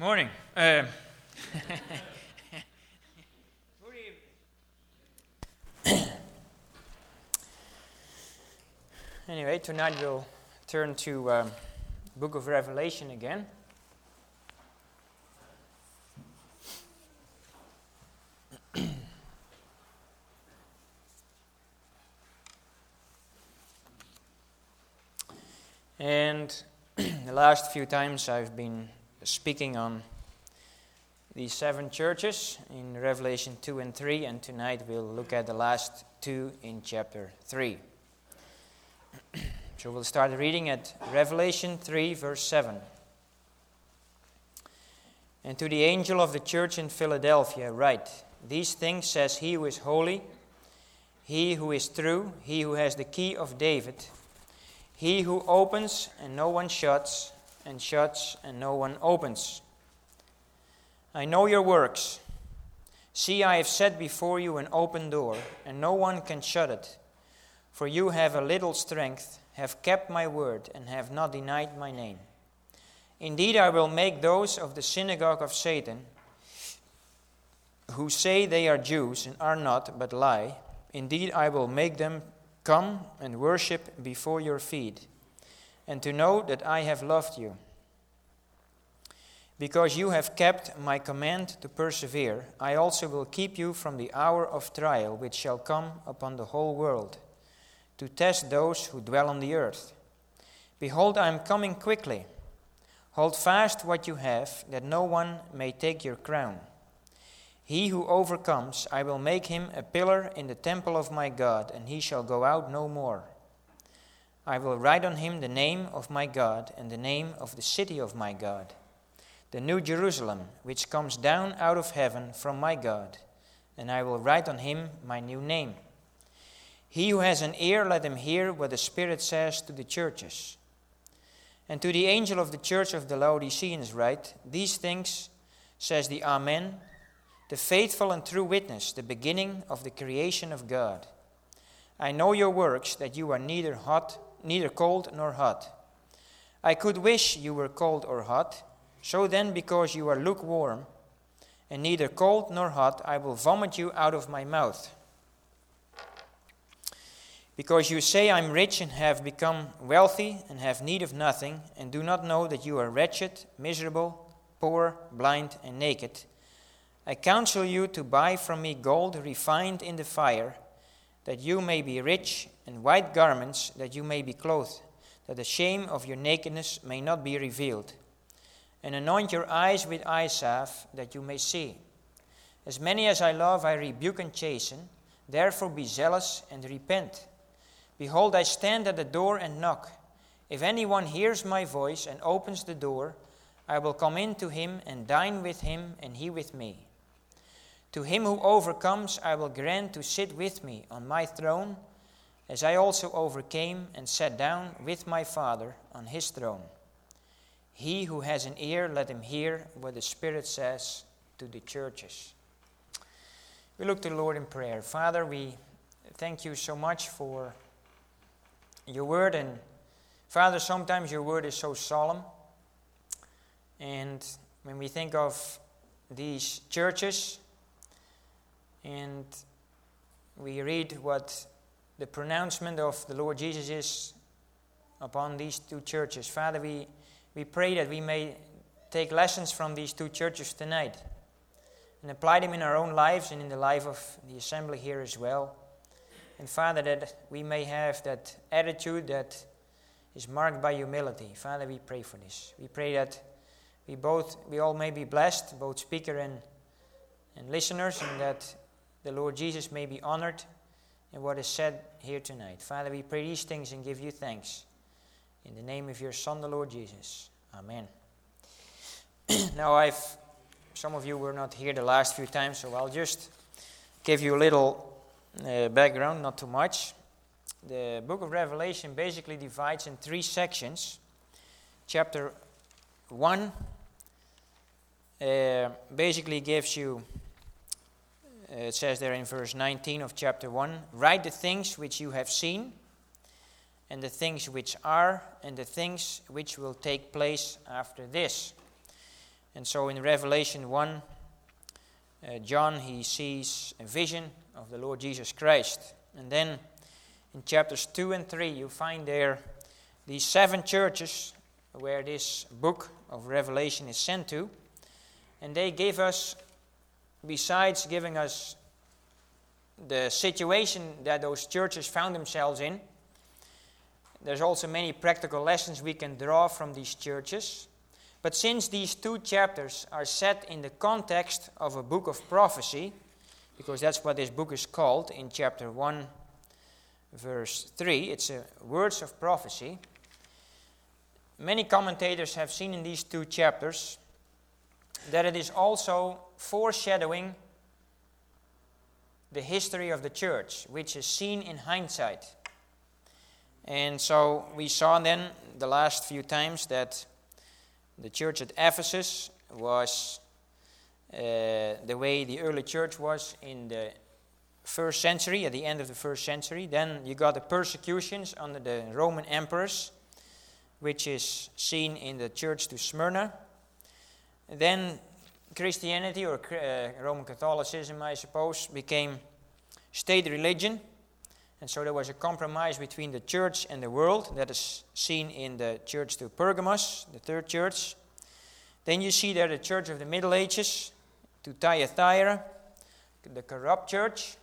Morning. Anyway, tonight we'll turn to Book of Revelation again. And the last few times I've been speaking on these 7 churches in Revelation 2 and 3, and tonight we'll look at the last 2 in chapter 3. So we'll start reading at Revelation 3, verse 7. And to the angel of the church in Philadelphia write, These things says he who is holy, he who is true, he who has the key of David, he who opens and no one shuts, and shuts and no one opens. I know your works. See, I have set before you an open door, and no one can shut it. For you have a little strength, have kept my word, and have not denied my name. Indeed, I will make those of the synagogue of Satan, who say they are Jews and are not, but lie, indeed I will make them come and worship before your feet, and to know that I have loved you. Because you have kept my command to persevere, I also will keep you from the hour of trial which shall come upon the whole world, to test those who dwell on the earth. Behold, I am coming quickly. Hold fast what you have, that no one may take your crown. He who overcomes, I will make him a pillar in the temple of my God, and he shall go out no more. I will write on him the name of my God and the name of the city of my God, the new Jerusalem, which comes down out of heaven from my God, and I will write on him my new name. He who has an ear, let him hear what the Spirit says to the churches. And to the angel of the church of the Laodiceans write, These things says the Amen, the faithful and true witness, the beginning of the creation of God. I know your works, that you are neither cold nor hot. I could wish you were cold or hot. So then, because you are lukewarm, and neither cold nor hot, I will vomit you out of my mouth. Because you say, I am rich and have become wealthy and have need of nothing, and do not know that you are wretched, miserable, poor, blind, and naked, I counsel you to buy from me gold refined in the fire, that you may be rich, and white garments, that you may be clothed, that the shame of your nakedness may not be revealed. And anoint your eyes with eye salve, that you may see. As many as I love, I rebuke and chasten. Therefore be zealous and repent. Behold, I stand at the door and knock. If anyone hears my voice and opens the door, I will come in to him and dine with him, and he with me. To him who overcomes, I will grant to sit with me on my throne, as I also overcame and sat down with my Father on his throne. He who has an ear, let him hear what the Spirit says to the churches. We look to the Lord in prayer. Father, we thank you so much for your word. And Father, sometimes your word is so solemn. And when we think of these churches, and we read what the pronouncement of the Lord Jesus is upon these 2 churches, Father, we pray that we may take lessons from these 2 churches tonight and apply them in our own lives and in the life of the assembly here as well. And Father, that we may have that attitude that is marked by humility. Father, we pray for this. We pray that we all may be blessed, both speaker and listeners, and that the Lord Jesus may be honored in what is said here tonight. Father, we pray these things and give you thanks. In the name of your Son, the Lord Jesus. Amen. Now, some of you were not here the last few times, so I'll just give you a little background, not too much. The book of Revelation basically divides in 3 sections. Chapter 1 basically gives you, it says there in verse 19 of chapter 1, write the things which you have seen, and the things which are, and the things which will take place after this. And so in Revelation 1, John, he sees a vision of the Lord Jesus Christ. And then in chapters 2 and 3, you find there these 7 churches where this book of Revelation is sent to. And they give us, besides giving us the situation that those churches found themselves in, there's also many practical lessons we can draw from these churches. But since these 2 chapters are set in the context of a book of prophecy, because that's what this book is called in chapter 1, verse 3, it's words of prophecy. Many commentators have seen in these 2 chapters that it is also foreshadowing the history of the church, which is seen in hindsight. And so we saw then the last few times that the church at Ephesus was the way the early church was in the 1st century, at the end of the 1st century. Then you got the persecutions under the Roman emperors, which is seen in the church to Smyrna. Then Christianity, or Roman Catholicism, I suppose, became state religion. And so there was a compromise between the church and the world. That is seen in the church to Pergamos, the 3rd church. Then you see there the church of the Middle Ages, to Thyatira, the corrupt church.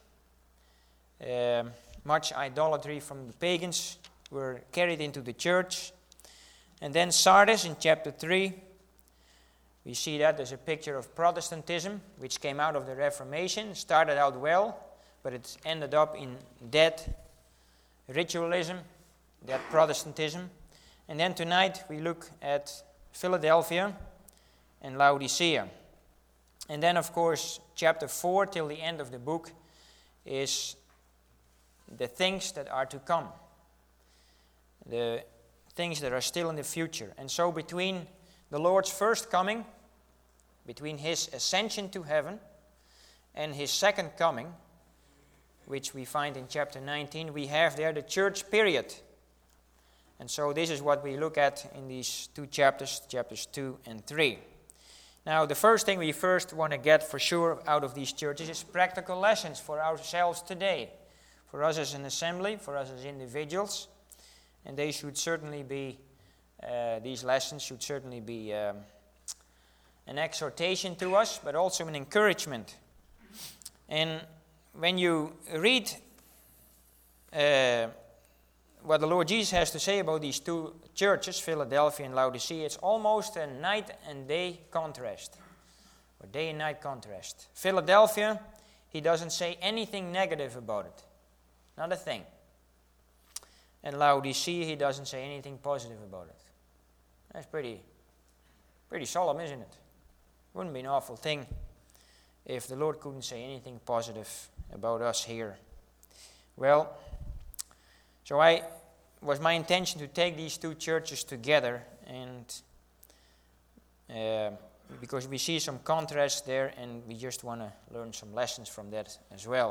Much idolatry from the pagans were carried into the church. And then Sardis in chapter 3, we see that there's a picture of Protestantism, which came out of the Reformation, started out well, but it ended up in dead ritualism, dead Protestantism. And then tonight we look at Philadelphia and Laodicea. And then, of course, chapter 4 till the end of the book is the things that are to come, the things that are still in the future. And so between the Lord's first coming, between his ascension to heaven and his second coming, which we find in chapter 19, we have there the church period. And so this is what we look at in these 2 chapters, chapters 2 and 3. Now, the first thing we first want to get for sure out of these churches is practical lessons for ourselves today, for us as an assembly, for us as individuals. And they should certainly be, these lessons should certainly be an exhortation to us, but also an encouragement. And when you read what the Lord Jesus has to say about these 2 churches, Philadelphia and Laodicea, it's almost a night and day contrast, or day and night contrast. Philadelphia, he doesn't say anything negative about it, not a thing. And Laodicea, he doesn't say anything positive about it. That's pretty solemn, isn't it? Wouldn't be an awful thing if the Lord couldn't say anything positive about us here. Well, so was my intention to take these 2 churches together, and because we see some contrast there, and we just want to learn some lessons from that as well.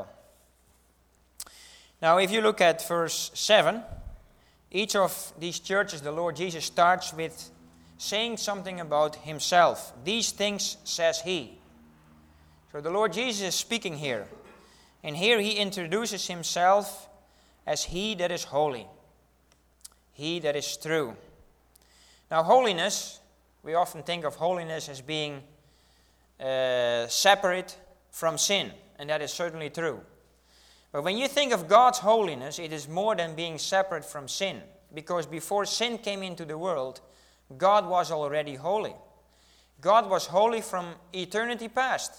Now, if you look at verse 7, each of these churches, the Lord Jesus starts with saying something about himself. These things says he. So the Lord Jesus is speaking here. And here he introduces himself as he that is holy, he that is true. Now, holiness, we often think of holiness as being separate from sin, and that is certainly true. But when you think of God's holiness, it is more than being separate from sin, because before sin came into the world, God was already holy. God was holy from eternity past.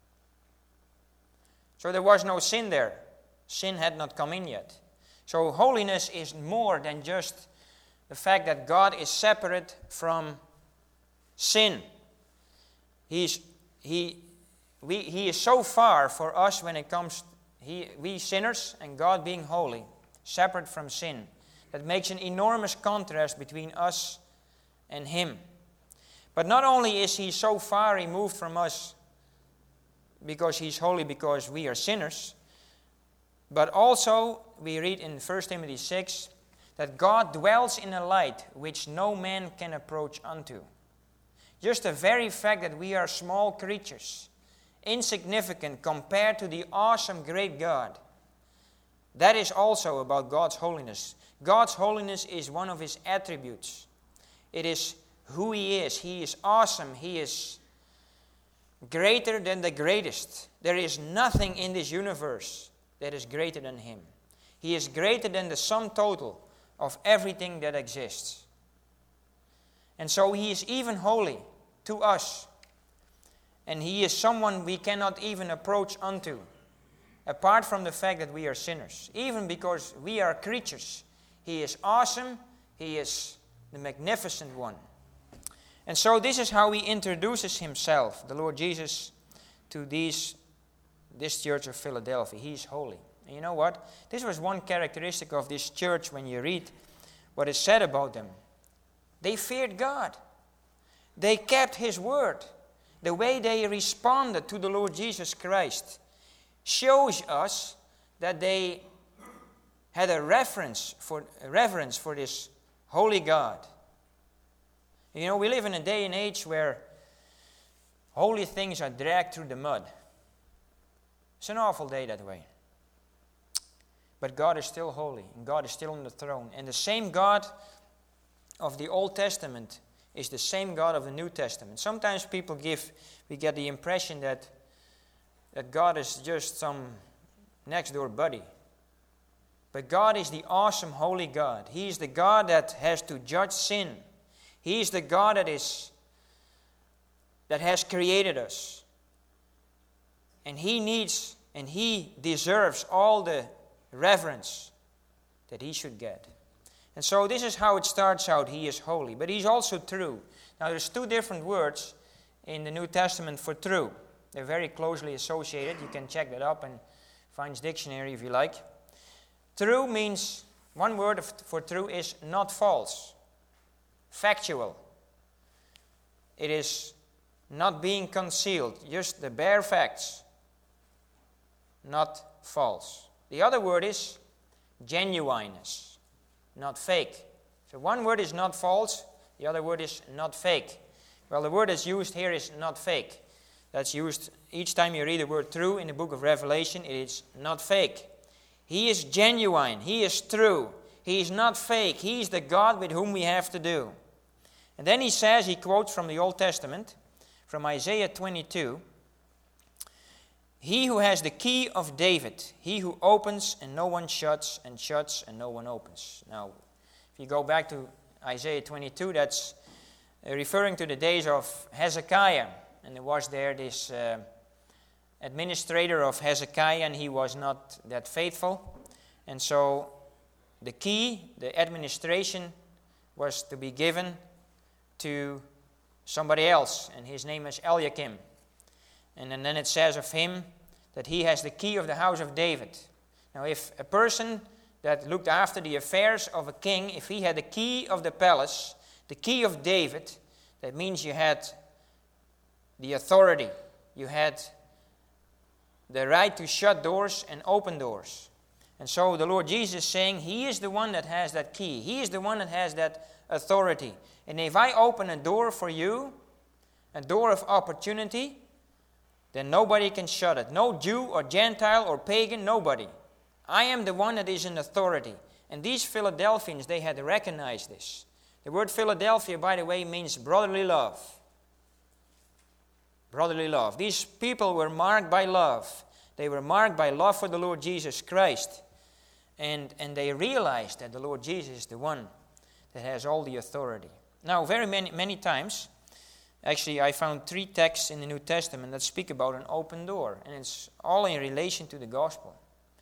So there was no sin there. Sin had not come in yet. So holiness is more than just the fact that God is separate from sin. He is so far for us when it comes, we sinners and God being holy, separate from sin. That makes an enormous contrast between us and him. But not only is he so far removed from us because he's holy, because we are sinners, but also we read in 1 Timothy 6 that God dwells in a light which no man can approach unto. Just the very fact that we are small creatures, insignificant compared to the awesome great God, that is also about God's holiness. God's holiness is one of His attributes. It is who He is. He is awesome. He is greater than the greatest. There is nothing in this universe that is greater than Him. He is greater than the sum total of everything that exists. And so He is even holy to us. And He is someone we cannot even approach unto, apart from the fact that we are sinners. Even because we are creatures, He is awesome. He is the magnificent one. And so this is how He introduces Himself, the Lord Jesus, to this church of Philadelphia. He is holy. And you know what? This was one characteristic of this church when you read what is said about them. They feared God. They kept His word. The way they responded to the Lord Jesus Christ shows us that they had a reverence for this holy God. You know, we live in a day and age where holy things are dragged through the mud. It's an awful day that way. But God is still holy, and God is still on the throne. And the same God of the Old Testament is the same God of the New Testament. Sometimes we get the impression that God is just some next door buddy. But God is the awesome, holy God. He is the God that has to judge sin. He is the God that has created us. And He deserves all the reverence that He should get. And so this is how it starts out. He is holy, but He's also true. Now there's two different words in the New Testament for true. They're very closely associated. You can check that up in Vine's dictionary if you like. True means, one word for true is not false. Factual. It is not being concealed, just the bare facts. Not false. The other word is genuineness, not fake. So one word is not false, the other word is not fake. Well, the word that's used here is not fake. That's used each time you read the word true in the book of Revelation. It is not fake. He is genuine. He is true. He is not fake. He is the God with whom we have to do. And then he quotes from the Old Testament, from Isaiah 22, He who has the key of David, he who opens and no one shuts, and shuts and no one opens. Now, if you go back to Isaiah 22, that's referring to the days of Hezekiah. And there was there this administrator of Hezekiah, and he was not that faithful. And so the key, the administration, was to be given to somebody else, and his name is Eliakim. And then it says of him that he has the key of the house of David. Now, if a person that looked after the affairs of a king, if he had the key of the palace, the key of David, that means you had the authority. You had the right to shut doors and open doors. And so the Lord Jesus is saying He is the one that has that key. He is the one that has that authority. And if I open a door for you, a door of opportunity, then nobody can shut it. No Jew or Gentile or pagan, nobody. I am the one that is in authority. And these Philadelphians, they had recognized this. The word Philadelphia, by the way, means brotherly love. Brotherly love. These people were marked by love. They were marked by love for the Lord Jesus Christ. And they realized that the Lord Jesus is the one that has all the authority. Now, very many times, actually I found 3 texts in the New Testament that speak about an open door. And it's all in relation to the gospel.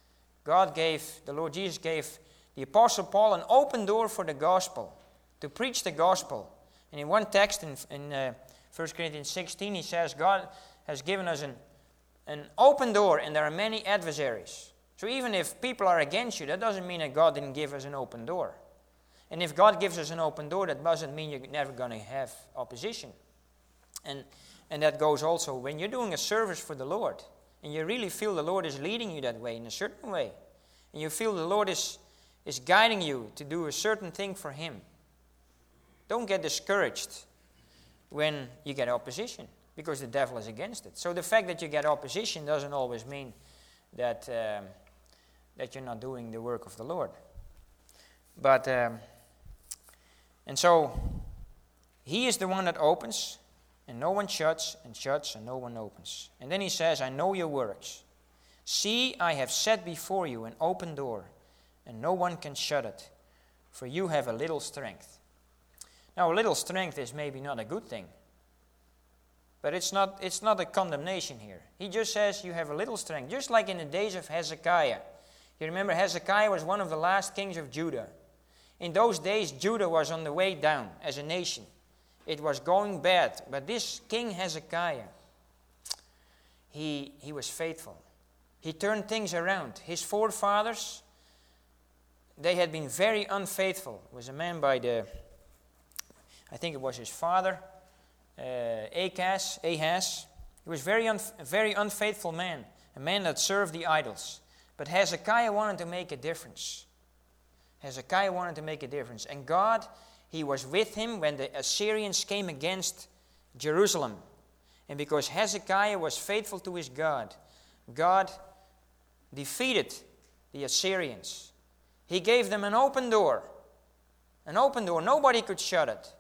The Lord Jesus gave the Apostle Paul an open door for the gospel, to preach the gospel. And in one text in 1 Corinthians 16, he says, God has given us an open door, and there are many adversaries. So even if people are against you, that doesn't mean that God didn't give us an open door. And if God gives us an open door, that doesn't mean you're never going to have opposition. And that goes also when you're doing a service for the Lord, and you really feel the Lord is leading you that way, in a certain way, and you feel the Lord is guiding you to do a certain thing for Him. Don't get discouraged. when you get opposition, because the devil is against it. So the fact that you get opposition doesn't always mean that that you're not doing the work of the Lord. But and so he is the one that opens, and no one shuts, and no one opens. And then he says, I know your works. See, I have set before you an open door, and no one can shut it, for you have a little strength. Now, a little strength is maybe not a good thing, but it's not a condemnation here. He just says you have a little strength, just like in the days of Hezekiah. You remember Hezekiah was one of the last kings of Judah. In those days, Judah was on the way down as a nation. It was going bad, but this king Hezekiah, he was faithful. He turned things around. His forefathers, they had been very unfaithful. It was a man by I think it was his father, Ahaz. He was a very unfaithful man, a man that served the idols. But Hezekiah wanted to make a difference. Hezekiah wanted to make a difference. And God, he was with him when the Assyrians came against Jerusalem. And because Hezekiah was faithful to his God, God defeated the Assyrians. He gave them an open door. An open door. Nobody could shut it.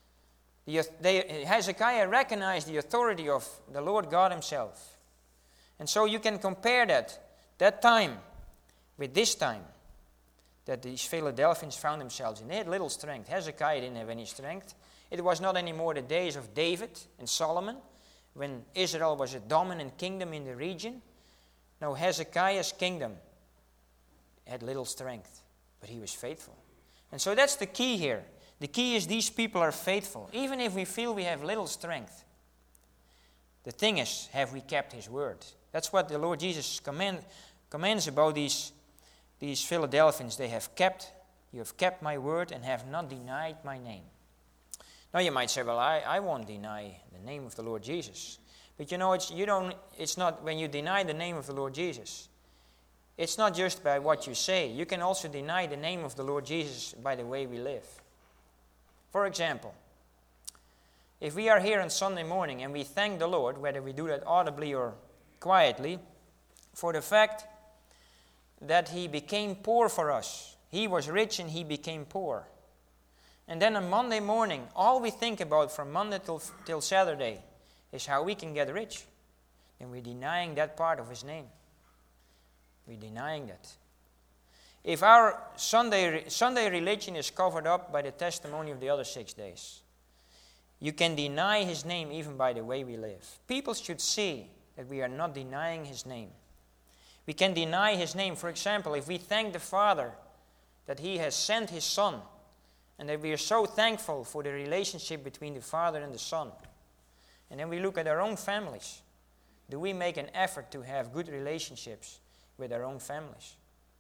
Hezekiah recognized the authority of the Lord God himself. And so you can compare that time with this time that these Philadelphians found themselves in. They had little strength. Hezekiah didn't have any strength. It was not anymore the days of David and Solomon, when Israel was a dominant kingdom in the region. No, Hezekiah's kingdom had little strength, but he was faithful. And so that's the key here. The key is these people are faithful, even if we feel we have little strength. The thing is, have we kept his word? That's what the Lord Jesus commands about these Philadelphians. You have kept my word and have not denied my name. Now you might say, well, I won't deny the name of the Lord Jesus. But you know, it's not when you deny the name of the Lord Jesus. It's not just by what you say. You can also deny the name of the Lord Jesus by the way we live. For example, if we are here on Sunday morning and we thank the Lord, whether we do that audibly or quietly, for the fact that he became poor for us. He was rich and he became poor. And then on Monday morning, all we think about from Monday till Saturday is how we can get rich. And we're denying that part of his name. We're denying that. If our Sunday religion is covered up by the testimony of the other 6 days, you can deny his name even by the way we live. People should see that we are not denying his name. We can deny his name. For example, if we thank the Father that he has sent his Son, and that we are so thankful for the relationship between the Father and the Son, and then we look at our own families, do we make an effort to have good relationships with our own families?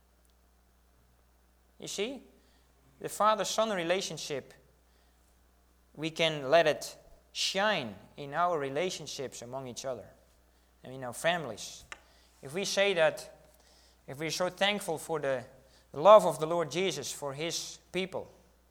You see, the Father-Son relationship, we can let it shine in our relationships among each other and in our families. If we say that, if we're so thankful for the love of the Lord Jesus for his people,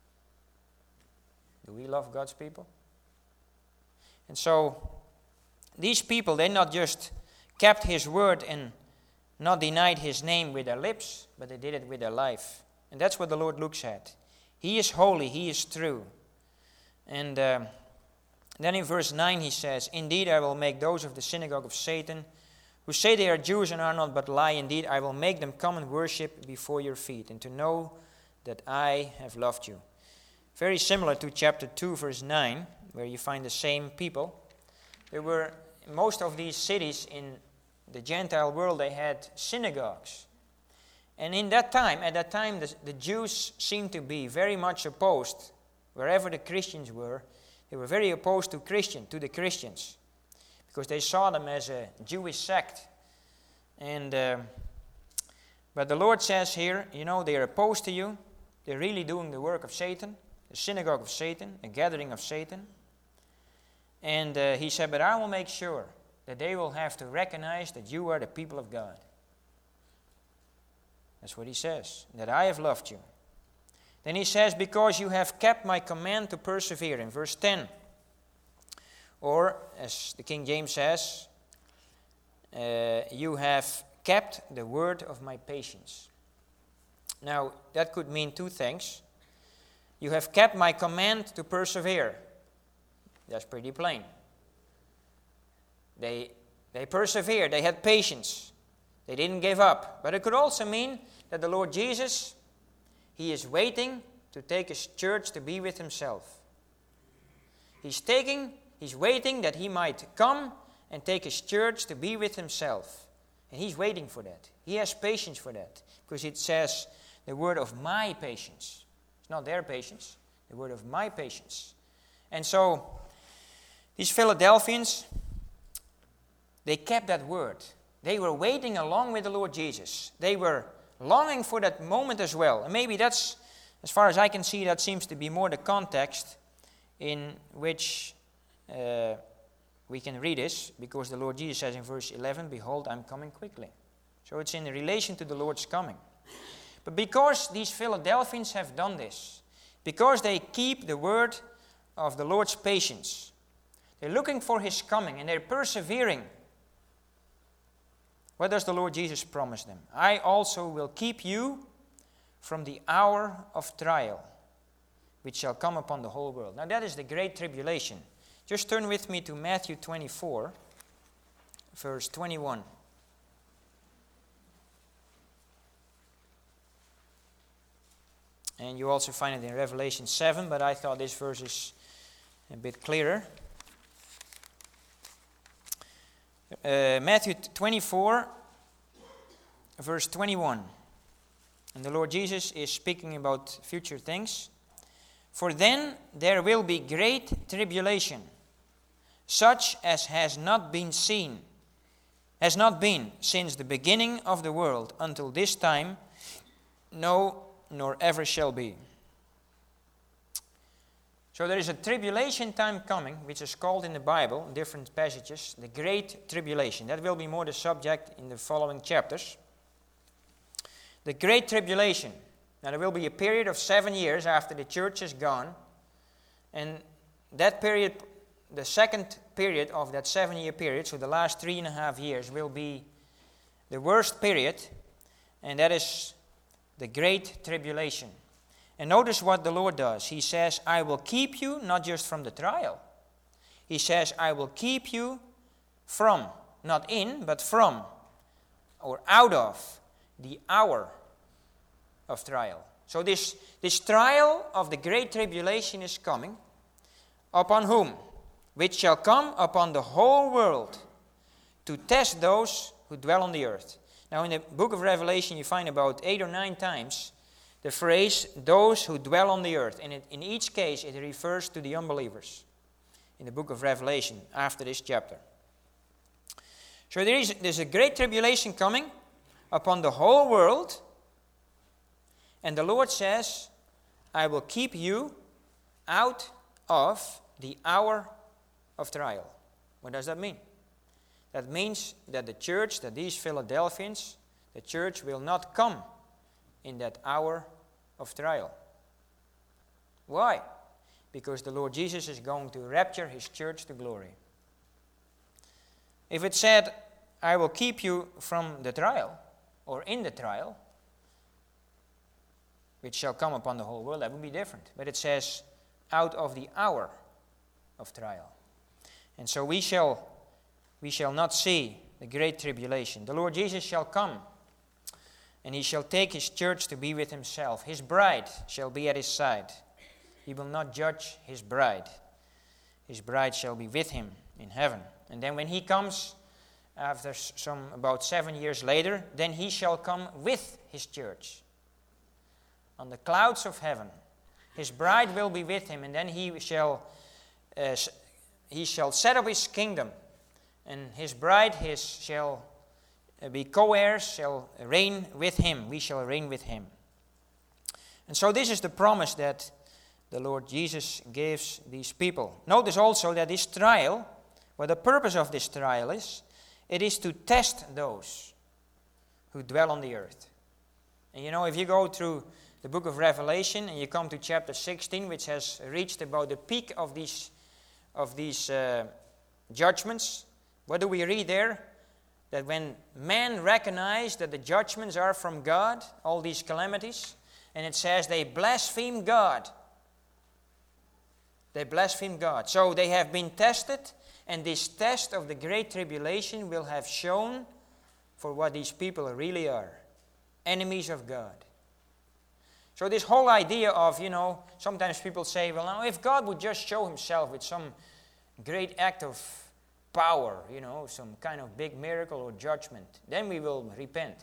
do we love God's people? And so, these people, they not just kept his word and not denied his name with their lips, but they did it with their life. And that's what the Lord looks at. He is holy, he is true. And then in verse 9 he says, Indeed, I will make those of the synagogue of Satan, who say they are Jews and are not but lie. Indeed, I will make them come and worship before your feet, and to know that I have loved you. Very similar to chapter 2, verse 9, where you find the same people. There were, most of these cities in the Gentile world, they had synagogues. And at that time, the Jews seemed to be very much opposed, wherever the Christians were. They were very opposed to the Christians, because they saw them as a Jewish sect. And but the Lord says here, they are opposed to you. They're really doing the work of Satan, the synagogue of Satan, a gathering of Satan. And he said, but I will make sure that they will have to recognize that you are the people of God. That's what he says, that I have loved you. Then he says, because you have kept my command to persevere, in verse 10. Or, as the King James says, you have kept the word of my patience. Now, that could mean two things. You have kept my command to persevere. That's pretty plain. They persevered. They had patience. They didn't give up. But it could also mean that the Lord Jesus, He is waiting to take His church to be with Himself. He's waiting that He might come and take His church to be with Himself. And He's waiting for that. He has patience for that. Because it says the word of my patience. It's not their patience. The word of my patience. And so, these Philadelphians, they kept that word. They were waiting along with the Lord Jesus. They were longing for that moment as well. And maybe that's, as far as I can see, that seems to be more the context in which we can read this, because the Lord Jesus says in verse 11, "Behold, I'm coming quickly." So it's in relation to the Lord's coming. But because these Philadelphians have done this, because they keep the word of the Lord's patience, they're looking for His coming and they're persevering. What does the Lord Jesus promise them? "I also will keep you from the hour of trial, which shall come upon the whole world." Now that is the great tribulation. Just turn with me to Matthew 24, verse 21. And you also find it in Revelation 7, but I thought this verse is a bit clearer. Matthew 24, verse 21. And the Lord Jesus is speaking about future things. "For then there will be great tribulation, such as has not been since the beginning of the world until this time, no, nor ever shall be." So there is a tribulation time coming, which is called in the Bible, in different passages, the Great Tribulation. That will be more the subject in the following chapters. The Great Tribulation. Now there will be a period of 7 years after the church is gone. And that period, the second period of that 7-year period, so the last 3.5 years, will be the worst period. And that is the Great Tribulation. And notice what the Lord does. He says, "I will keep you," not just from the trial. He says, "I will keep you from," not in, but from, or out of, the hour of trial. So this trial of the Great Tribulation is coming. Upon whom? "Which shall come upon the whole world to test those who dwell on the earth." Now in the book of Revelation you find about 8 or 9 times the phrase, "those who dwell on the earth." And in each case it refers to the unbelievers in the book of Revelation after this chapter. So there's a great tribulation coming upon the whole world. And the Lord says, "I will keep you out of the hour of trial." What does that mean? That means that the church, that these Philadelphians, the church will not come in that hour of trial. Why? Because the Lord Jesus is going to rapture His church to glory. If it said, "I will keep you from the trial," or in the trial, which shall come upon the whole world, that would be different. But it says, "out of the hour of trial." And so we shall not see the great tribulation. The Lord Jesus shall come, and He shall take His church to be with Himself. His bride shall be at His side. He will not judge His bride. His bride shall be with Him in heaven. And then when He comes, after about 7 years later, then He shall come with His church on the clouds of heaven. His bride will be with Him, and then He shall set up His kingdom, and His bride shall be co-heirs, shall reign with Him. We shall reign with Him. And so this is the promise that the Lord Jesus gives these people. Notice also that this trial, what the purpose of this trial is, it is to test those who dwell on the earth. And you know, if you go through the book of Revelation and you come to chapter 16, which has reached about the peak of these judgments. What do we read there? That when men recognize that the judgments are from God, all these calamities, and it says they blaspheme God. They blaspheme God. So they have been tested, and this test of the Great Tribulation will have shown for what these people really are. Enemies of God. So this whole idea of, sometimes people say, well, now if God would just show himself with some great act of power, some kind of big miracle or judgment, then we will repent.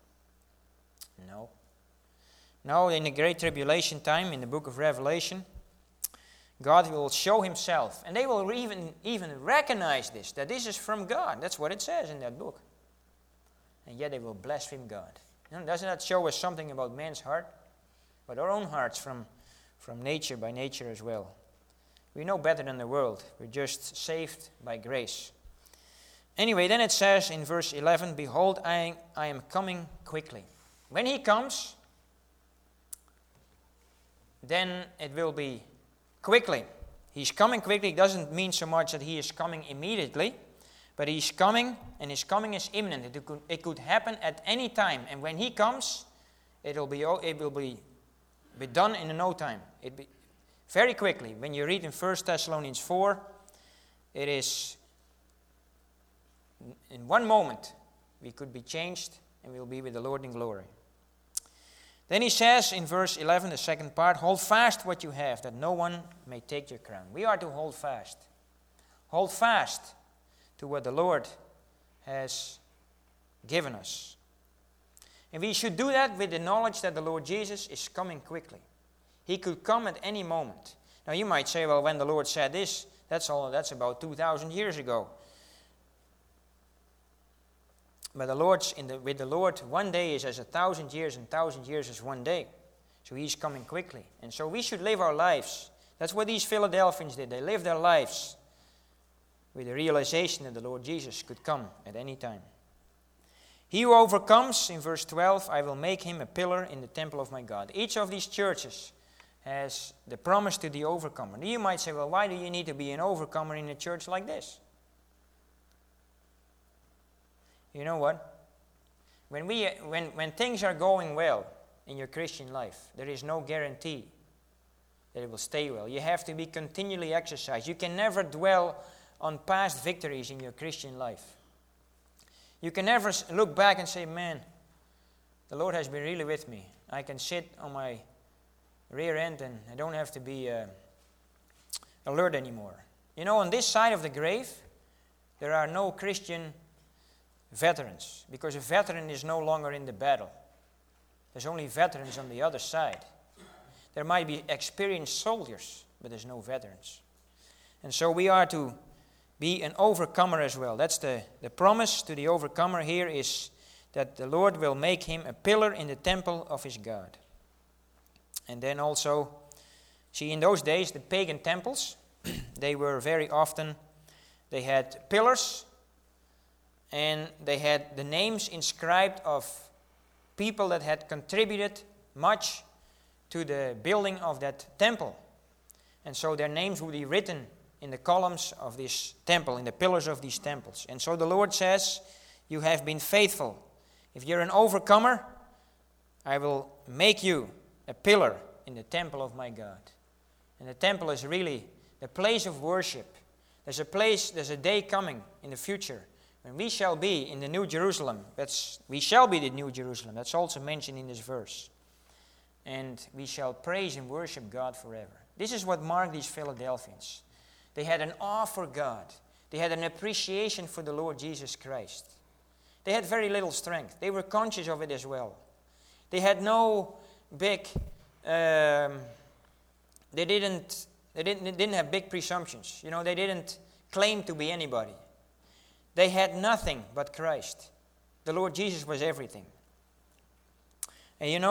No, in the Great Tribulation time, in the book of Revelation, God will show himself. And they will even recognize this, that this is from God. That's what it says in that book. And yet they will blaspheme God. Doesn't that show us something about man's heart? But our own hearts from nature, by nature as well. We know better than the world. We're just saved by grace. Anyway, then it says in verse 11, behold, I am coming quickly. When he comes, then it will be quickly. He's coming quickly. It doesn't mean so much that he is coming immediately, but he's coming, and his coming is imminent. It could happen at any time. And when he comes, it will be done in no time. Very quickly. When you read in 1 Thessalonians 4, it is in one moment we could be changed and we will be with the Lord in glory. Then he says in verse 11, the second part, hold fast what you have, that no one may take your crown. We are to hold fast. Hold fast to what the Lord has given us. And we should do that with the knowledge that the Lord Jesus is coming quickly. He could come at any moment. Now you might say, well, when the Lord said this, that's about 2,000 years ago. But with the Lord, one day is as 1,000 years, and 1,000 years is one day. So he's coming quickly. And so we should live our lives. That's what these Philadelphians did. They lived their lives with the realization that the Lord Jesus could come at any time. He who overcomes, in verse 12, I will make him a pillar in the temple of my God. Each of these churches has the promise to the overcomer. You might say, well, why do you need to be an overcomer in a church like this? You know what? When things are going well in your Christian life, there is no guarantee that it will stay well. You have to be continually exercised. You can never dwell on past victories in your Christian life. You can never look back and say, man, the Lord has been really with me. I can sit on my rear end and I don't have to be alert anymore. On this side of the grave, there are no Christian veterans, because a veteran is no longer in the battle. There's only veterans on the other side. There might be experienced soldiers, but there's no veterans. And so we are to be an overcomer as well. That's the promise to the overcomer here, is that the Lord will make him a pillar in the temple of his God. And then also, see, in those days, the pagan temples, they were very often, they had pillars, and they had the names inscribed of people that had contributed much to the building of that temple. And so their names would be written in the columns of this temple, in the pillars of these temples. And so the Lord says, you have been faithful. If you're an overcomer, I will make you a pillar in the temple of my God. And the temple is really the place of worship. There's a day coming in the future when we shall be in the New Jerusalem. We shall be the New Jerusalem. That's also mentioned in this verse. And we shall praise and worship God forever. This is what marked these Philadelphians. They had an awe for God. They had an appreciation for the Lord Jesus Christ. They had very little strength. They were conscious of it as well. They had no big, they didn't have big presumptions. They didn't claim to be anybody. They had nothing but Christ. The Lord Jesus was everything. And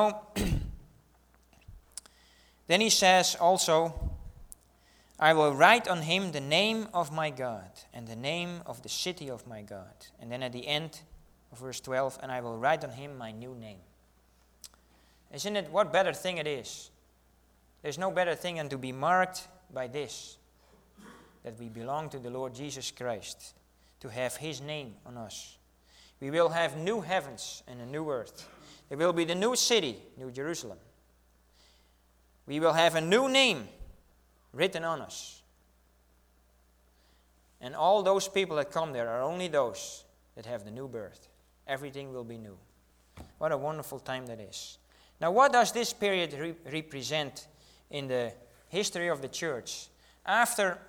then he says also, I will write on him the name of my God and the name of the city of my God. And then at the end of verse 12, and I will write on him my new name. Isn't it what better thing it is? There's no better thing than to be marked by this. that we belong to the Lord Jesus Christ, to have His name on us. We will have new heavens and a new earth. There will be the new city, New Jerusalem. We will have a new name written on us. And all those people that come there are only those that have the new birth. Everything will be new. What a wonderful time that is. Now, what does this period represent in the history of the church? After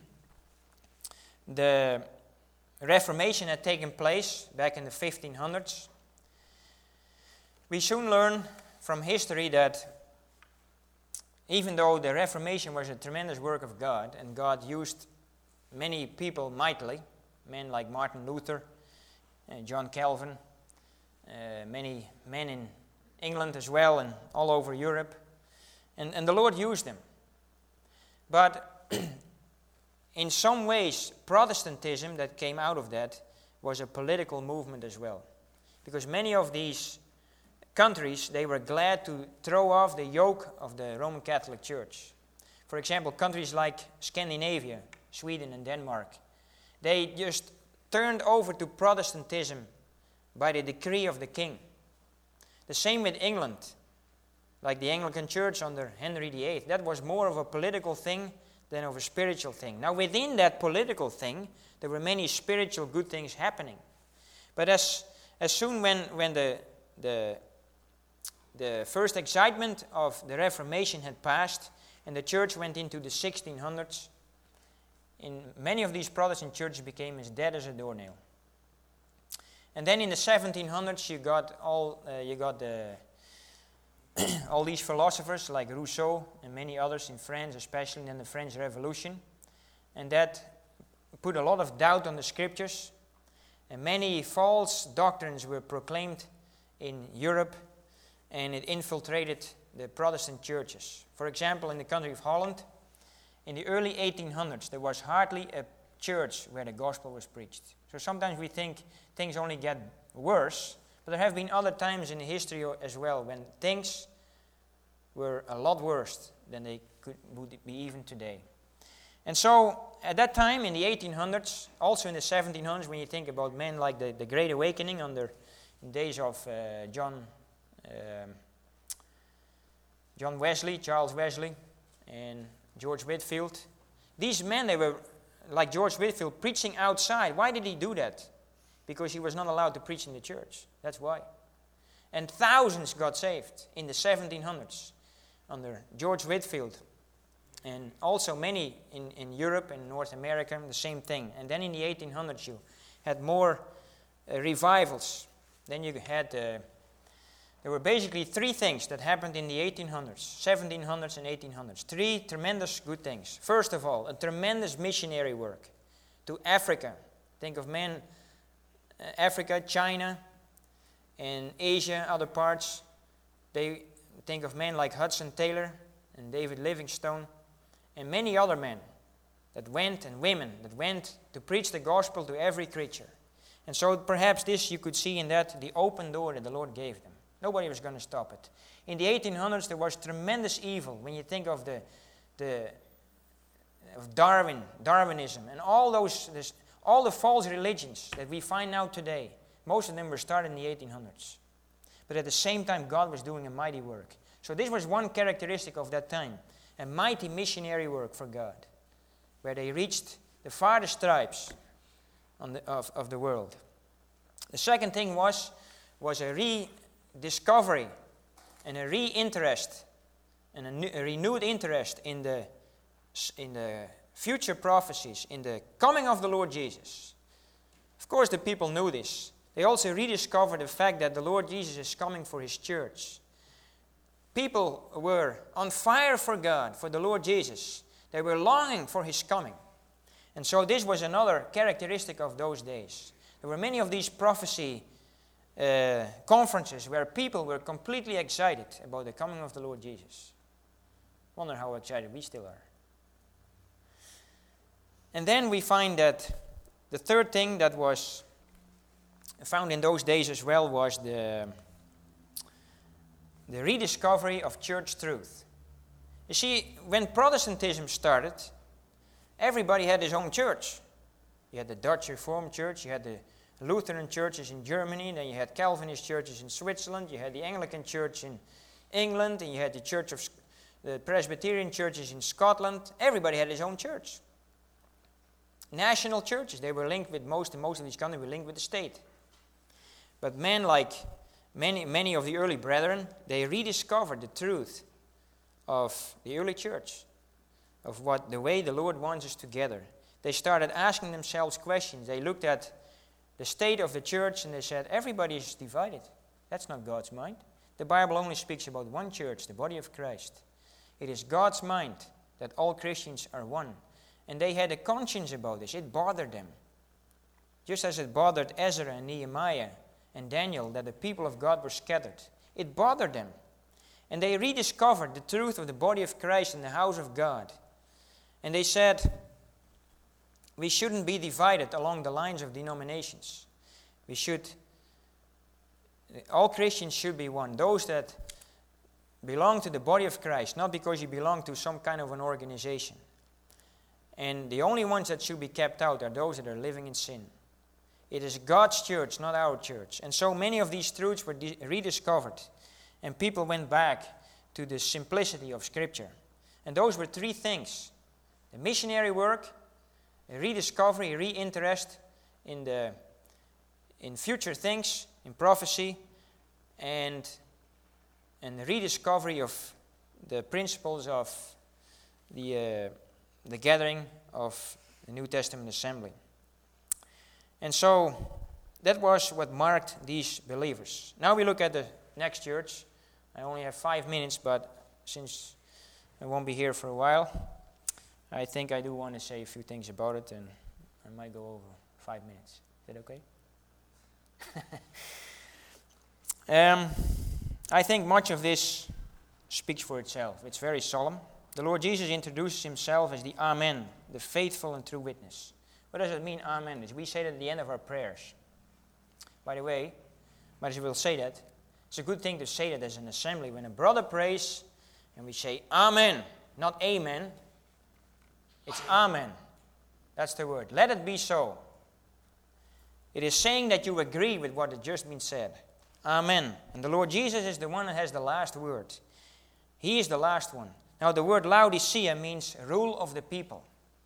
the Reformation had taken place back in the 1500s, we soon learn from history that even though the Reformation was a tremendous work of God, and God used many people mightily, men like Martin Luther, John Calvin, many men in England as well and all over Europe, and the Lord used them. But in some ways, Protestantism that came out of that was a political movement as well. Because many of these countries, they were glad to throw off the yoke of the Roman Catholic Church. For example, countries like Scandinavia, Sweden and Denmark, they just turned over to Protestantism by the decree of the king. The same with England, like the Anglican Church under Henry VIII. That was more of a political thing than of a spiritual thing. Now, within that political thing, there were many spiritual good things happening. But as soon when the first excitement of the Reformation had passed and the church went into the 1600s, in many of these Protestant churches became as dead as a doornail. And then in the 1700s, you got all these philosophers like Rousseau and many others in France, especially in the French Revolution, and that put a lot of doubt on the Scriptures, and many false doctrines were proclaimed in Europe, and it infiltrated the Protestant churches. For example, in the country of Holland, in the early 1800s, there was hardly a church where the gospel was preached. So sometimes we think things only get worse, but there have been other times in history as well when things were a lot worse than they would be even today. And so at that time in the 1800s, also in the 1700s, when you think about men like the Great Awakening in days of John Wesley, Charles Wesley, and George Whitefield, these men, they were like George Whitefield preaching outside. Why did he do that? Because he was not allowed to preach in the church. That's why. And thousands got saved in the 1700s under George Whitefield. And also many in Europe and North America, the same thing. And then in the 1800s you had more revivals. Then you had, there were basically three things that happened in the 1800s, 1700s and 1800s. Three tremendous good things. First of all, a tremendous missionary work to Africa. Think of men, Africa, China, and Asia, other parts. They think of men like Hudson Taylor and David Livingstone and many other men that went, and women that went to preach the gospel to every creature. And so perhaps this you could see in that, the open door that the Lord gave them. Nobody was going to stop it. In the 1800s there was tremendous evil when you think of of Darwinism, and all the false religions that we find now today. Most of them were started in the 1800s. But at the same time, God was doing a mighty work. So this was one characteristic of that time, a mighty missionary work for God, where they reached the farthest tribes of the world. The second thing was a rediscovery and a reinterest and a renewed interest in the future prophecies, in the coming of the Lord Jesus. Of course, the people knew this. They also rediscovered the fact that the Lord Jesus is coming for His church. People were on fire for God, for the Lord Jesus. They were longing for His coming. And so this was another characteristic of those days. There were many of these prophecy conferences where people were completely excited about the coming of the Lord Jesus. Wonder how excited we still are. And then we find that the third thing that was found in those days as well was the rediscovery of church truth. You see, when Protestantism started, everybody had his own church. You had the Dutch Reformed Church, you had the Lutheran churches in Germany, then you had Calvinist churches in Switzerland, you had the Anglican Church in England, and you had the Presbyterian churches in Scotland. Everybody had his own church. National churches, they were linked with most of these countries were linked with the state. But men like many of the early brethren, they rediscovered the truth of the early church, of the way the Lord wants us together. They started asking themselves questions. They looked at the state of the church and they said, everybody is divided. That's not God's mind. The Bible only speaks about one church, the body of Christ. It is God's mind that all Christians are one. And they had a conscience about this. It bothered them. Just as it bothered Ezra and Nehemiah and Daniel that the people of God were scattered. It bothered them. And they rediscovered the truth of the body of Christ in the house of God. And they said, we shouldn't be divided along the lines of denominations. All Christians should be one. Those that belong to the body of Christ, not because you belong to some kind of an organization. And the only ones that should be kept out are those that are living in sin. It is God's church, not our church. And so many of these truths were rediscovered. And people went back to the simplicity of Scripture. And those were three things. The missionary work, a rediscovery, a reinterest in future things, in prophecy, and the rediscovery of the principles of the gathering of the New Testament assembly. And so that was what marked these believers. Now we look at the next church. I only have 5 minutes, but since I won't be here for a while, I think I do want to say a few things about it, and I might go over 5 minutes. Is that okay? I think much of this speaks for itself. It's very solemn. The Lord Jesus introduces himself as the Amen, the faithful and true witness. What does it mean, Amen? We say that at the end of our prayers. By the way, might as well say that. It's a good thing to say that as an assembly. When a brother prays and we say Amen, not Amen, it's Amen. That's the word. Let it be so. It is saying that you agree with what has just been said. Amen. And the Lord Jesus is the one that has the last word. He is the last one. Now the word Laodicea means rule of the people.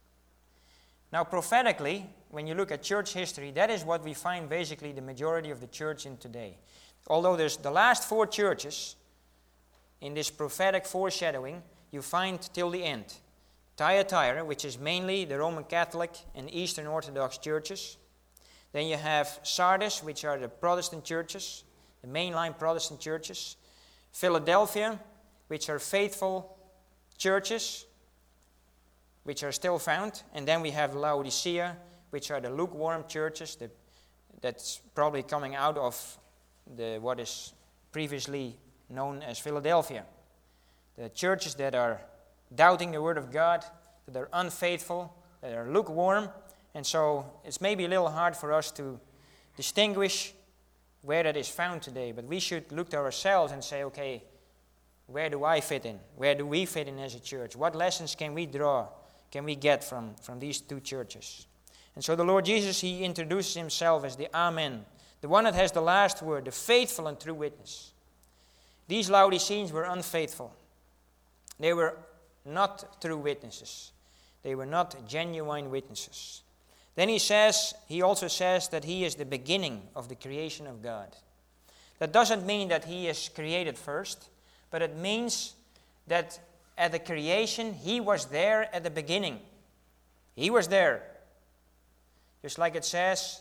Now prophetically, when you look at church history, that is what we find basically the majority of the church in today. Although there's the last 4 churches in this prophetic foreshadowing, you find till the end. Thyatira, which is mainly the Roman Catholic and Eastern Orthodox churches. Then you have Sardis, which are the Protestant churches, the mainline Protestant churches. Philadelphia, which are faithful churches, which are still found. And then we have Laodicea, which are the lukewarm churches, that's probably coming out of what is previously known as Philadelphia. The churches that are doubting the word of God, that are unfaithful, that are lukewarm. And so it's maybe a little hard for us to distinguish where that is found today. But we should look to ourselves and say, okay, where do I fit in? Where do we fit in as a church? What lessons can we get from these 2 churches? And so the Lord Jesus, he introduces himself as the Amen, the one that has the last word, the faithful and true witness. These Laodiceans were unfaithful. They were not true witnesses. They were not genuine witnesses. Then he also says that he is the beginning of the creation of God. That doesn't mean that he is created first, but it means that at the creation, he was there at the beginning. He was there. Just like it says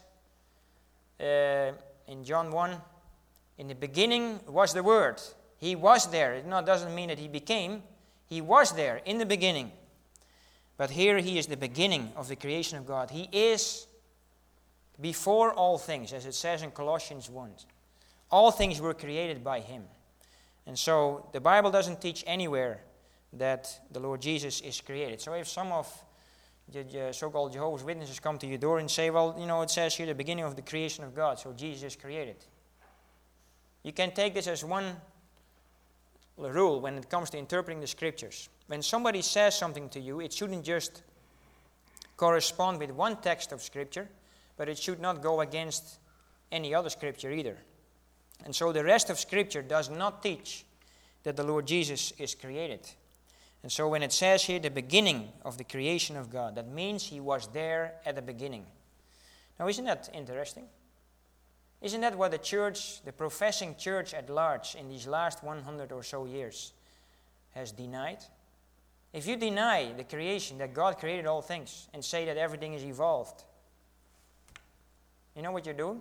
in John 1, in the beginning was the Word. He was there. It doesn't mean that he became. He was there in the beginning. But here he is the beginning of the creation of God. He is before all things, as it says in Colossians 1. All things were created by him. And so the Bible doesn't teach anywhere that the Lord Jesus is created. So if some of the so-called Jehovah's Witnesses come to your door and say, well, it says here the beginning of the creation of God, so Jesus is created. You can take this as one rule when it comes to interpreting the Scriptures. When somebody says something to you, it shouldn't just correspond with one text of Scripture, but it should not go against any other Scripture either. And so the rest of Scripture does not teach that the Lord Jesus is created. And so when it says here the beginning of the creation of God, that means he was there at the beginning. Now isn't that interesting? Isn't that what the church, the professing church at large in these last 100 or so years has denied? If you deny the creation, that God created all things, and say that everything is evolved, you know what you're doing?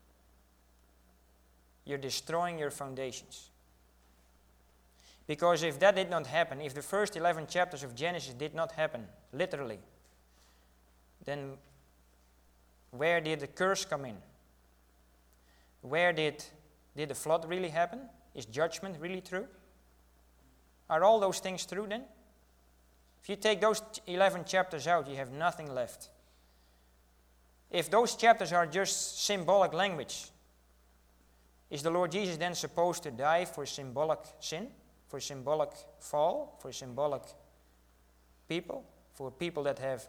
You're destroying your foundations. Because if that did not happen, if the first 11 chapters of Genesis did not happen, literally, then where did the curse come in? Where did the flood really happen? Is judgment really true? Are all those things true then? If you take those 11 chapters out, you have nothing left. If those chapters are just symbolic language, is the Lord Jesus then supposed to die for symbolic sin, for symbolic fall, for symbolic people, for people that have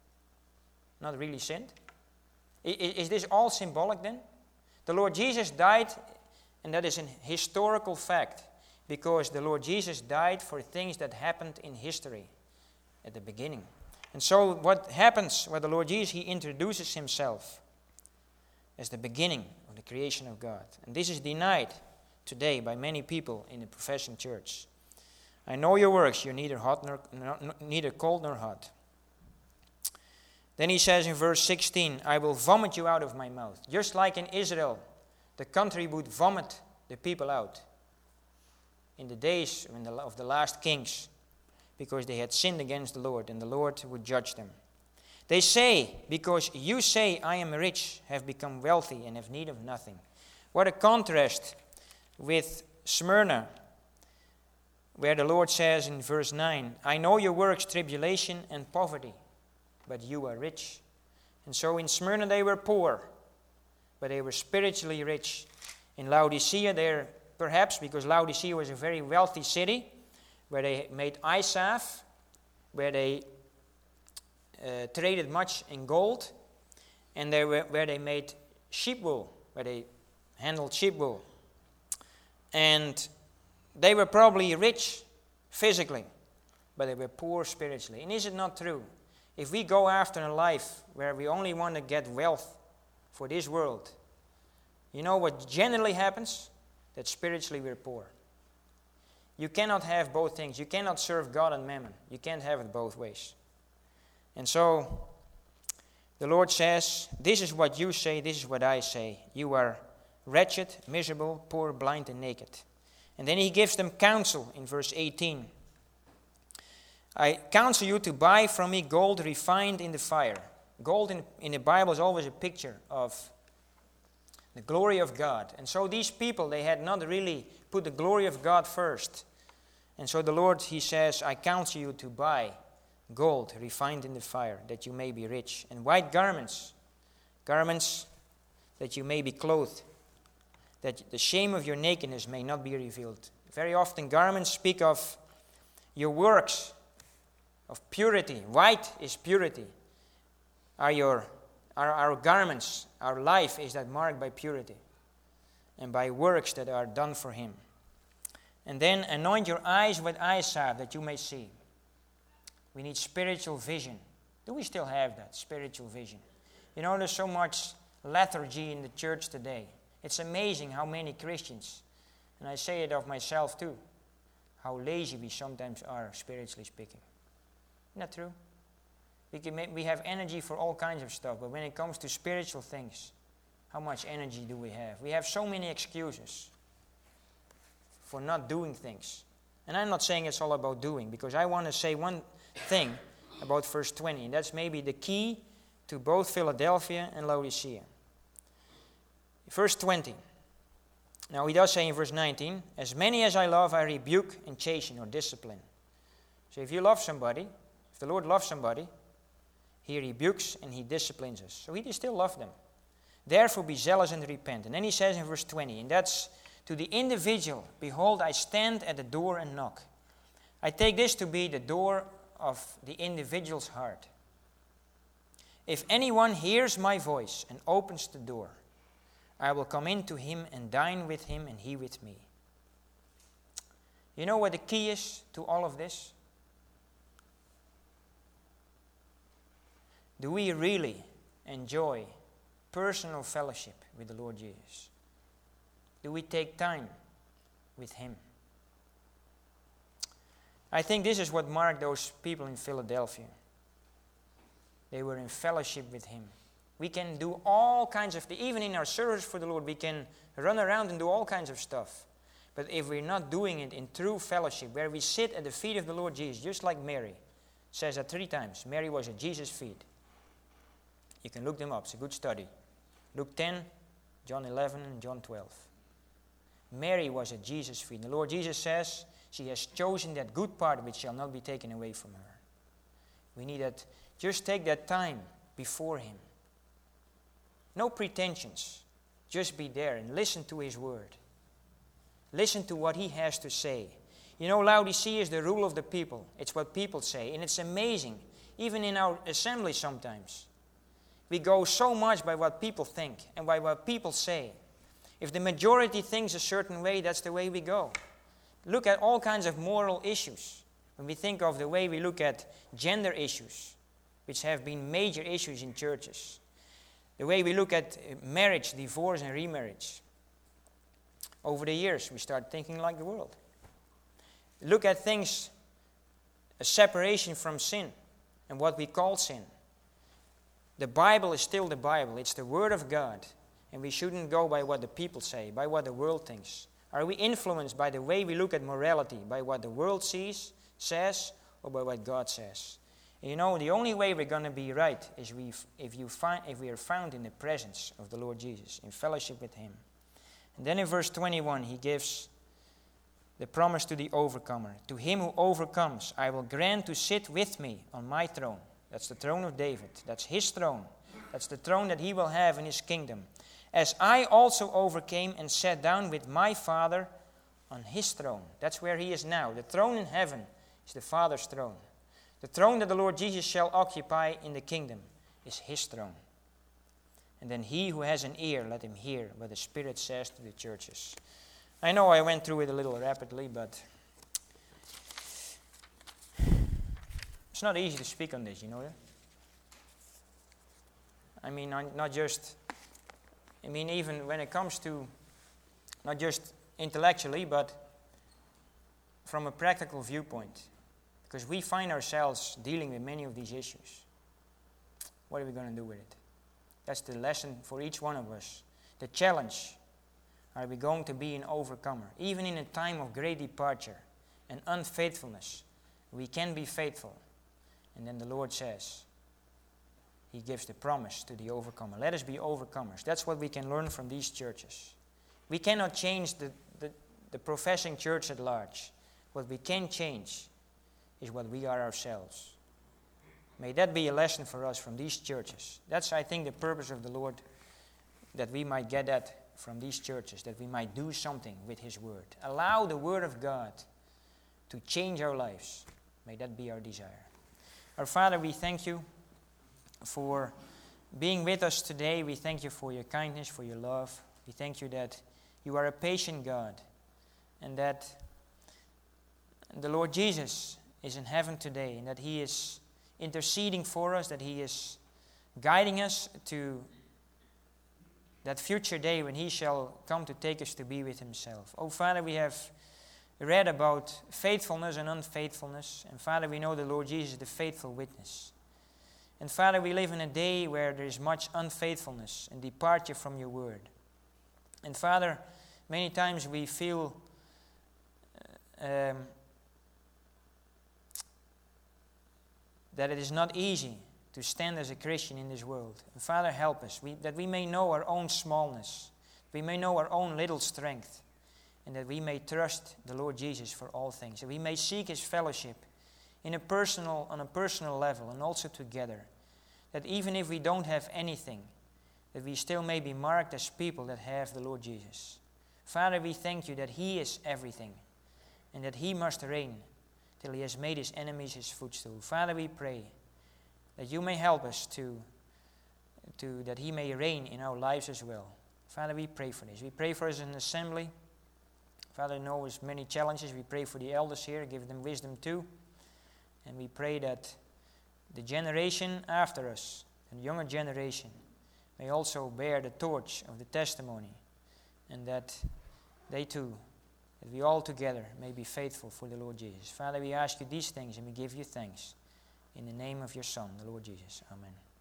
not really sinned? Is this all symbolic then? The Lord Jesus died, and that is a historical fact, because the Lord Jesus died for things that happened in history at the beginning. And so what happens with the Lord Jesus, he introduces himself as the beginning of the creation of God. And this is denied today by many people in the professing church. I know your works, you're neither cold nor hot. Then he says in verse 16, I will vomit you out of my mouth. Just like in Israel, the country would vomit the people out in the days of the last kings, because they had sinned against the Lord, and the Lord would judge them. They say, because you say, I am rich, have become wealthy, and have need of nothing. What a contrast with Smyrna, where the Lord says in verse 9, I know your works, tribulation and poverty, but you are rich. And so in Smyrna they were poor, but they were spiritually rich. In Laodicea, they're perhaps, because Laodicea was a very wealthy city, where they made eye salve, where they traded much in gold, and where they made sheep wool, where they handled sheep wool. And they were probably rich physically, but they were poor spiritually. And is it not true? If we go after a life where we only want to get wealth for this world, you know what generally happens? That spiritually we're poor. You cannot have both things. You cannot serve God and mammon. You can't have it both ways. And so the Lord says, this is what you say, this is what I say. You are wretched, miserable, poor, blind, and naked. And then he gives them counsel in verse 18. I counsel you to buy from me gold refined in the fire. Gold in the Bible is always a picture of the glory of God. And so these people, they had not really put the glory of God first. And so the Lord, he says, I counsel you to buy gold refined in the fire, that you may be rich. And white garments, garments that you may be clothed, that the shame of your nakedness may not be revealed. Very often garments speak of your works, of purity. White is purity. Our garments, our life is that marked by purity and by works that are done for him. And then anoint your eyes with eye salve that you may see. We need spiritual vision. Do we still have that, spiritual vision? You know, there's so much lethargy in the church today. It's amazing how many Christians, and I say it of myself too, how lazy we sometimes are, spiritually speaking. Isn't that true? We have energy for all kinds of stuff, but when it comes to spiritual things, how much energy do we have? We have so many excuses for not doing things. And I'm not saying it's all about doing, because I want to say one thing about verse 20, and that's maybe the key to both Philadelphia and Laodicea. Verse 20. Now he does say in verse 19, as many as I love, I rebuke and chasten or discipline. So if you love somebody, if the Lord loves somebody, he rebukes and he disciplines us. So he still loves them. Therefore be zealous and repent. And then he says in verse 20, and that's to the individual, behold, I stand at the door and knock. I take this to be the door of the individual's heart. If anyone hears my voice and opens the door, I will come in to him and dine with him and he with me. You know what the key is to all of this? Do we really enjoy personal fellowship with the Lord Jesus? Do we take time with him? I think this is what marked those people in Philadelphia. They were in fellowship with him. We can do all kinds of, even in our service for the Lord, we can run around and do all kinds of stuff. But if we're not doing it in true fellowship, where we sit at the feet of the Lord Jesus, just like Mary, says that 3 times. Mary was at Jesus' feet. You can look them up. It's a good study. Luke 10, John 11, and John 12. Mary was at Jesus' feet. The Lord Jesus says she has chosen that good part which shall not be taken away from her. We need that. Just take that time before him. No pretensions. Just be there and listen to his word. Listen to what he has to say. You know, Laodicea is the rule of the people. It's what people say. And it's amazing. Even in our assembly sometimes. We go so much by what people think and by what people say. If the majority thinks a certain way, that's the way we go. Look at all kinds of moral issues. When we think of the way we look at gender issues, which have been major issues in churches. The way we look at marriage, divorce, and remarriage. Over the years, we start thinking like the world. Look at things, a separation from sin, and what we call sin. The Bible is still the Bible. It's the Word of God. And we shouldn't go by what the people say, by what the world thinks. Are we influenced by the way we look at morality, by what the world sees, says, or by what God says? And you know, the only way we're going to be right is if we are found in the presence of the Lord Jesus, in fellowship with him. And then in verse 21, he gives the promise to the overcomer. To him who overcomes, I will grant to sit with me on my throne. That's the throne of David. That's his throne. That's the throne that he will have in his kingdom. As I also overcame and sat down with my Father on his throne. That's where he is now. The throne in heaven is the Father's throne. The throne that the Lord Jesus shall occupy in the kingdom is his throne. And then he who has an ear, let him hear what the Spirit says to the churches. I know I went through it a little rapidly, but it's not easy to speak on this, you know that? I mean, even when it comes to, not just intellectually, but from a practical viewpoint. Because we find ourselves dealing with many of these issues. What are we going to do with it? That's the lesson for each one of us. The challenge. Are we going to be an overcomer? Even in a time of great departure and unfaithfulness, we can be faithful. And then the Lord says, he gives the promise to the overcomer. Let us be overcomers. That's what we can learn from these churches. We cannot change the professing church at large. What we can change is what we are ourselves. May that be a lesson for us from these churches. That's, I think, the purpose of the Lord, that we might get that from these churches, that we might do something with his word. Allow the word of God to change our lives. May that be our desire. Our Father, we thank you for being with us today. We thank you for your kindness, for your love. We thank you that you are a patient God, and that the Lord Jesus is in heaven today, and that he is interceding for us, that he is guiding us to that future day when he shall come to take us to be with himself. Oh, Father, we have read about faithfulness and unfaithfulness. And Father, we know the Lord Jesus is the faithful witness. And Father, we live in a day where there is much unfaithfulness and departure from your word. And Father, many times we feel that it is not easy to stand as a Christian in this world. And Father, help us, that we may know our own smallness, we may know our own little strength, and that we may trust the Lord Jesus for all things, that we may seek his fellowship on a personal level, and also together, that even if we don't have anything, that we still may be marked as people that have the Lord Jesus. Father, we thank you that he is everything, and that he must reign till he has made his enemies his footstool. Father, we pray that you may help us to that He may reign in our lives as well. Father, we pray for this. We pray for us as an assembly. Father, knows many challenges. We pray for the elders here. Give them wisdom too. And we pray that the generation after us, the younger generation, may also bear the torch of the testimony. And that they too, that we all together may be faithful for the Lord Jesus. Father, we ask you these things and we give you thanks. In the name of your Son, the Lord Jesus. Amen.